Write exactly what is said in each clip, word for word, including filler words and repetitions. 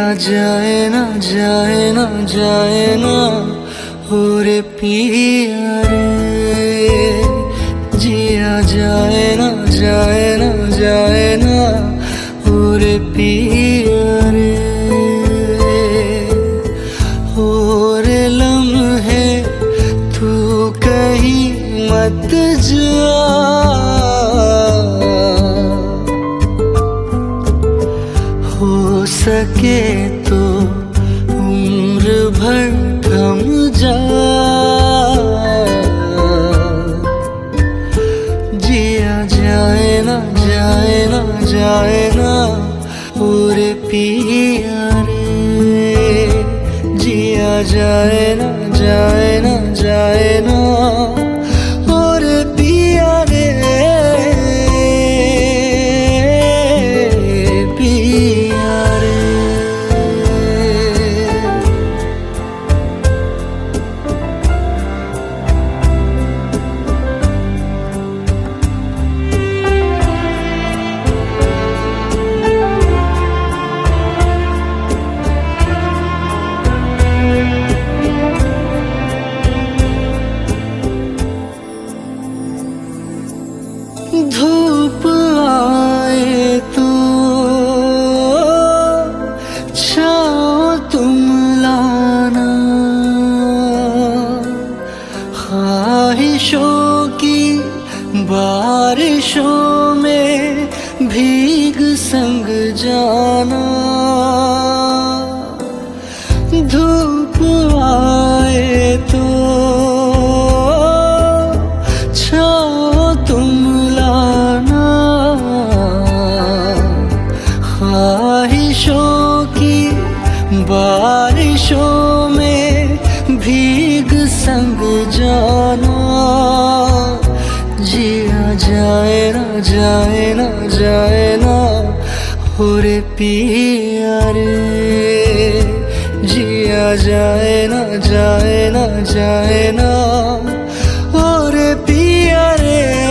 जाए ना जाए ना जाए ना ओरे पिया रे, जिया जाए ना जाए ना जाए ना ओरे पिया रे। ओरे लम्हे तू कहीं मत जा, हो सके तो उम्र भर थम जा, जिया जाए ना जाए ना जाए ना ओरे पिया रे, जिया जाए ना जाए ना जाए ना ओरे पिया रे, पिया रे। धूप आए तो छाँव तुम लाना, ख्वाहिशों की बारिशों में भीग संग जाना। धूप आए तो ख्वाहिशों की बारिशों में भीग संग जाना, जिया जाए ना जाए ना जाए ना ओरे पिया रे, जिया जाए ना जाए ना जाए ना ओरे पिया रे,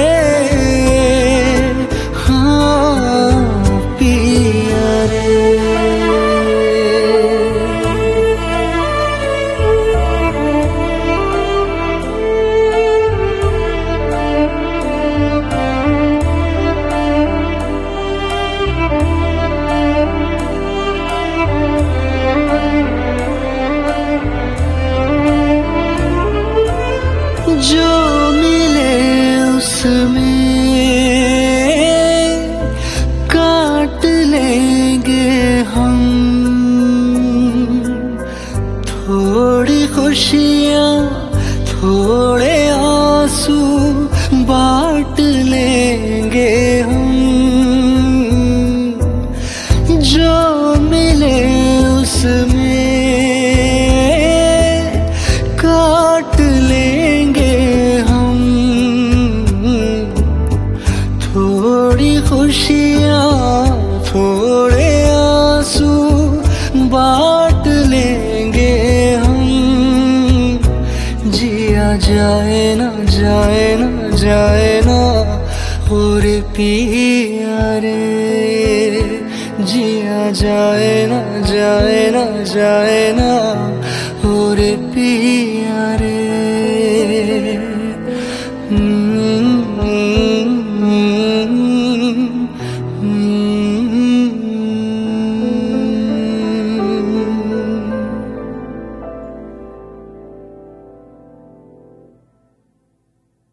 जो मिले उसमें काट लेंगे हम, थोड़ी खुशियाँ थोड़े आंसू बांट लेंगे हम। जो मिले उसमें काट लेंगे हम, थोड़ी खुशियाँ थोड़े आंसू बांट लेंगे हम, जिया जाए ना जाए ना जाए ना ओरे पिया रे, जिया जाए ना जाए ना जाए ना